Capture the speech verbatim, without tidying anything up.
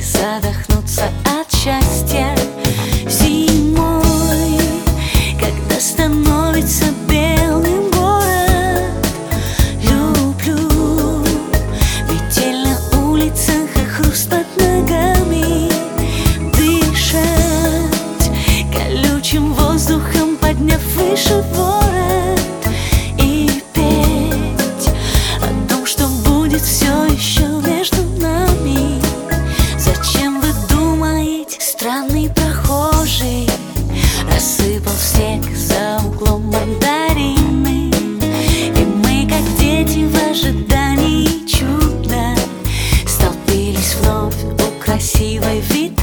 задохнуться от счастья. Зимой, когда становится белым город, люблю метель на улицах и хруст под ногами, дышать колючим воздухом, подняв выше ворот, и петь о том, что будет все еще между нами. Зачем вы думаете, странный прохожий рассыпал снег за углом мандарины, и мы, как дети в ожидании чуда, столпились вновь у красивой витрины.